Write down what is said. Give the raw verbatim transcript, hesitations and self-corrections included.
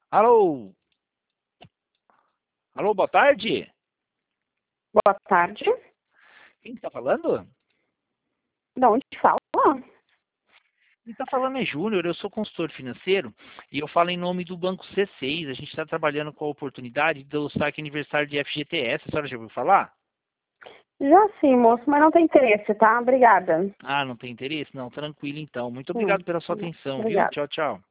Alô? Alô, boa tarde? Boa tarde. Quem está falando? Da onde fala? Quem está falando é Júnior, eu sou consultor financeiro e eu falo em nome do Banco C seis. A gente está trabalhando com a oportunidade do saque aniversário de F G T S. A senhora já ouviu falar? Já sim, moço, mas não tem interesse, tá? Obrigada. Ah, não tem interesse? Não, tranquilo então. Muito Hum, obrigado pela sua atenção, viu? obrigada. Tchau, tchau.